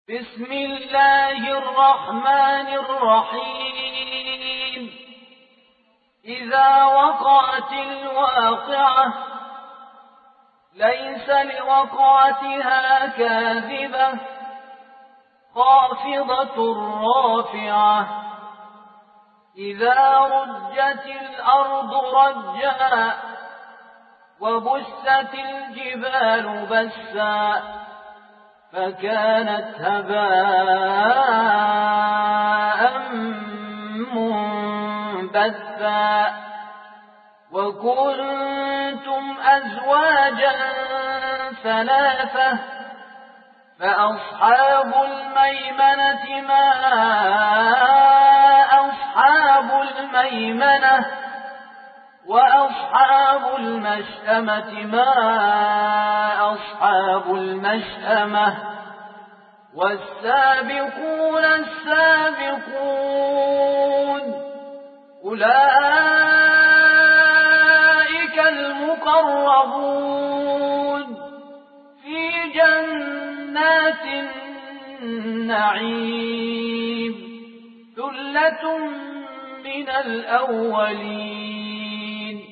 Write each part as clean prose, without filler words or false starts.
بسم الله الرحمن الرحيم. إذا وقعت الواقعة ليس لوقعتها كاذبة خافضة رافعة. إذا رجت الأرض رجا وبست الجبال بسا فكانت هباء منبثا. وكنتم أزواجا ثلاثة فأصحاب الميمنة ما أصحاب الميمنة وأصحاب المشأمة ما أصحاب المشأمة. والسابقون السابقون أولئك المقربون في جنات النعيم ثلة من الأولين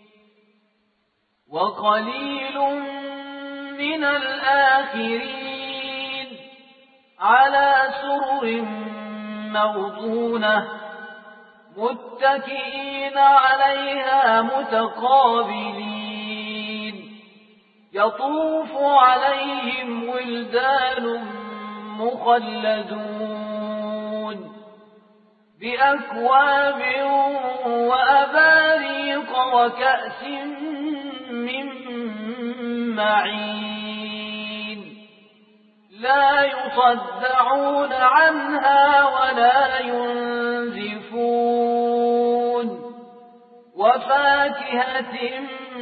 وقليل من الآخرين على سرر موضونة متكئين عليها متقابلين. يطوف عليهم ولدان مخلدون بأكواب وأباريق وكأس من معين لا يصدعون عنها ولا ينزفون. وفاكهة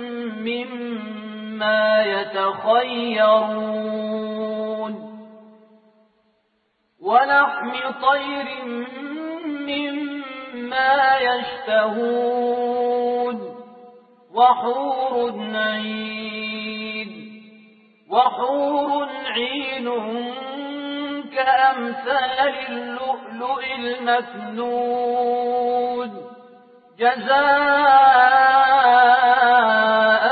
مما يتخيرون ولحم طير مما يشتهون. وحور عين كأمثال اللؤلؤ المكنون جزاء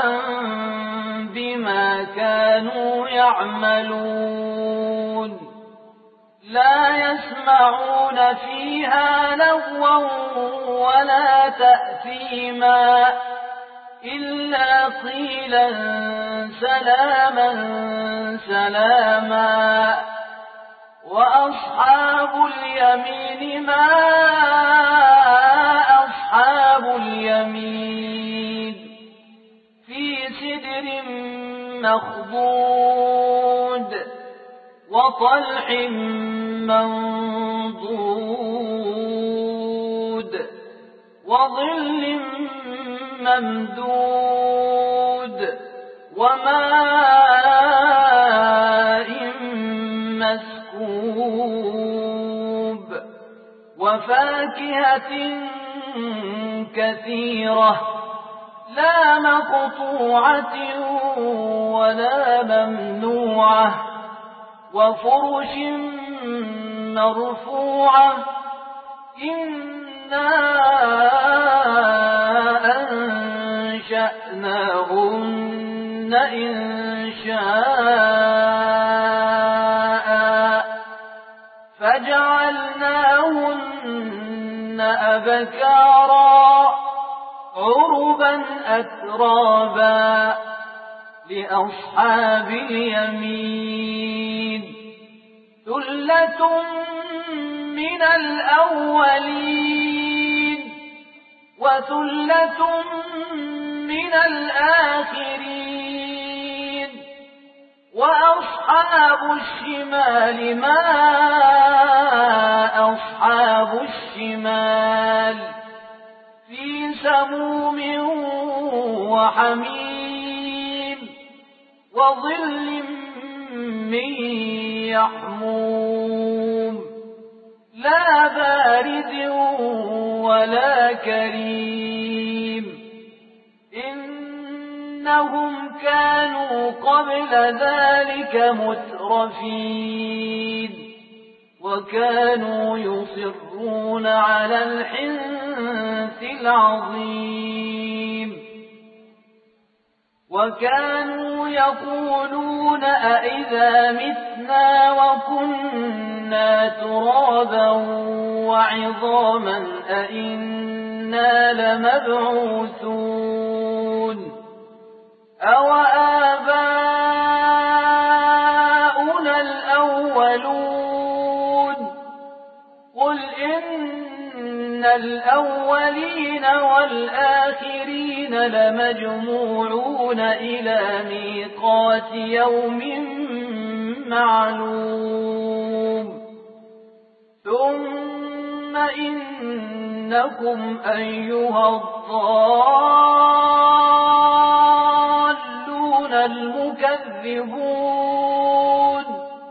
بما كانوا يعملون. لا يسمعون فيها لغوا ولا تأثيما إلا قيلا سلاما سلاما. وأصحاب اليمين ما أصحاب اليمين في سدر مخضود وطلح منضود وظل ممدود وماء مسكوب وفاكهة كثيرة لا مقطوعة ولا ممنوعة وفرش مرفوعة. إنا أنشأناهن إنشاء فجعلناهن أبكارا عربا أترابا لأصحاب اليمين ثلة من الأولين وثلة من الآخرين. وأصحاب الشمال ما أصحاب الشمال في سموم وحميم وظل من يحموم لا بارد ولا كريم. إنهم كانوا قبل ذلك مترفين وكانوا يصرون على الحنث العظيم وكانوا يقولون أئذا متنا وكنا ترابا وعظاما أئنا لمبعوثون أوآباؤنا الأولون قل إن الأولين والآخرين لمجموعون إلى ميقات يوم معلوم ثم إنكم أيها الضالون المكذبون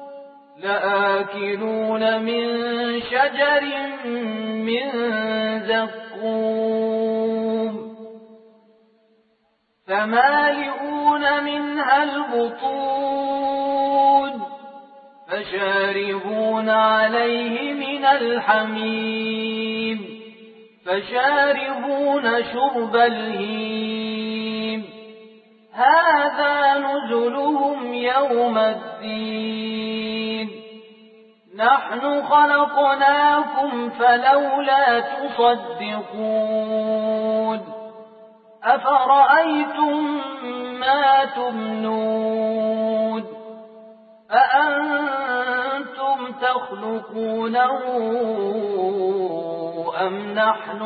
لآكلون من شجر من زقوم فمالئون منها البطون فشاربون عليه من الحميم فشاربون شرب الهيم هذا نزلهم يوم الدين نحن خلقناكم فلولا تصدقون أفرأيتم ما تمنون أأنتم تخلقونه أم نحن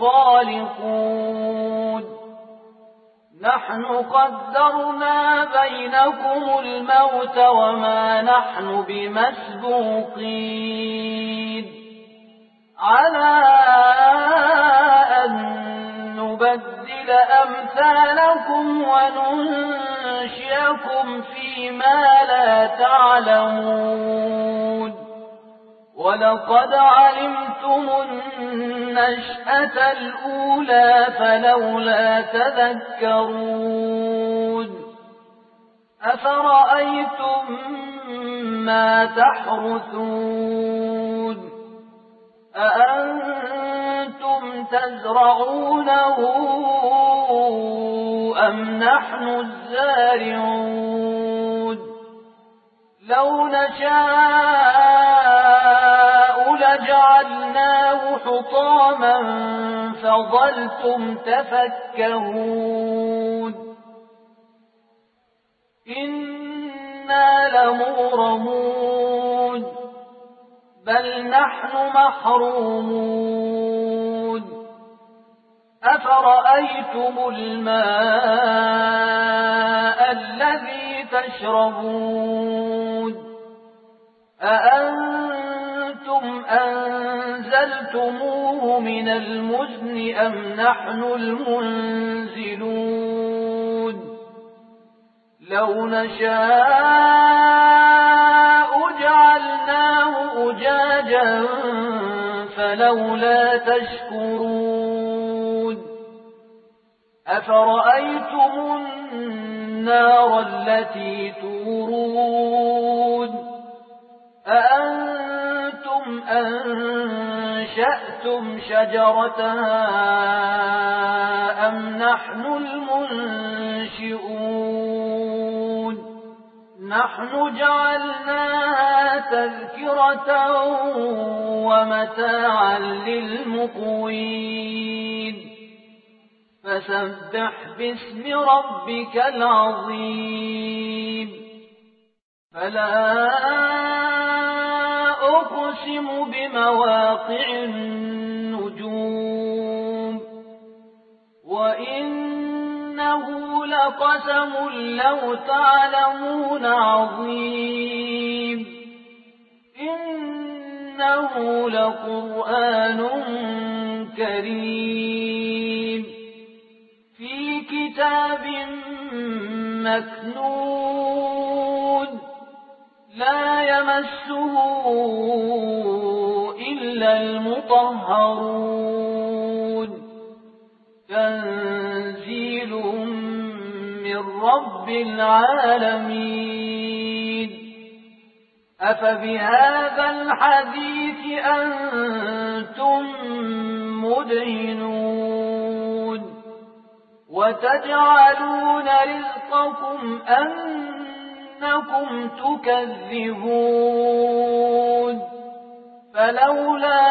الخالقون نحن قدرنا بينكم الموت وما نحن بمسبوقين على أن نبدل أمثالكم وننشئكم فيما لا تعلمون ولقد علمتم النشأة الأولى فلولا تذكرون أفرأيتم ما تحرثون أأنتم تزرعونه أم نحن الزارعون لو نشاء لجعلناه حطاما فظلتم تفكهون إنا لمغرمون بل نحن محرومون أفرأيتم الماء الذي تشربون أأنتم أنزلتموه من المزن أم نحن المنزلون لو نشاء جعلناه أجاجا فلولا تشكرون أفرأيتم النار التي تورون أأنتم أنشأتم شجرتها أم نحن المنشئون نحن جعلناها تذكرة ومتاعا للمقوين فسبح باسم ربك العظيم فلا أقسم بمواقع النجوم وإنه لقسم لو تعلمون عظيم إنه لقرآن كريم في كتاب مكنون لا يمسه إلا المطهرون تنزيل من رب العالمين أفبهذا الحديث أنتم مدهنون وتجعلون رزقكم أنكم تكذبون فلولا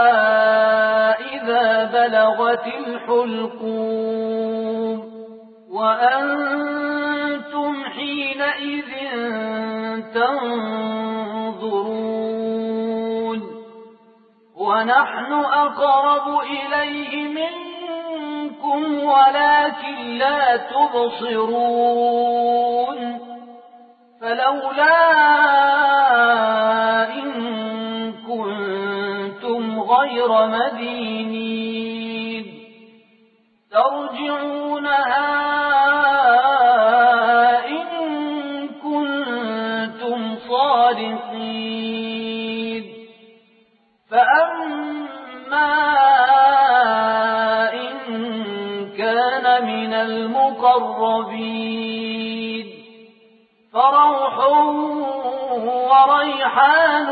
إذا بلغت الحلقوم وأنتم حينئذ تنظرون ونحن أقرب إليه منكم ولكن لا تبصرون فلولا إن كنتم غير مدينين ترجعونها إن كنتم صادقين فأما إن كان من المقربين فروح وريحان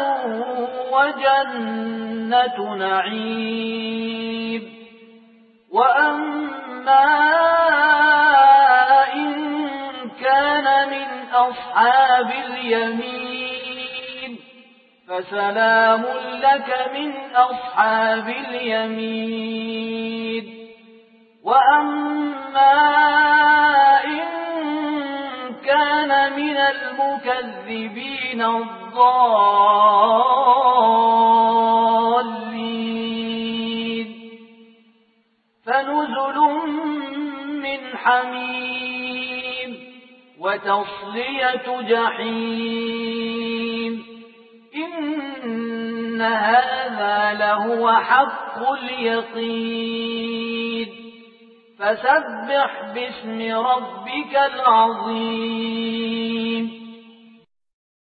وجنة نعيم وأما إن كان من أصحاب اليمين فسلام لك من أصحاب اليمين وأما إن كان من المكذبين الضالين فنزل من حميم وتصلية جحيم إن هذا لهو حق اليقين فسبح باسم ربك العظيم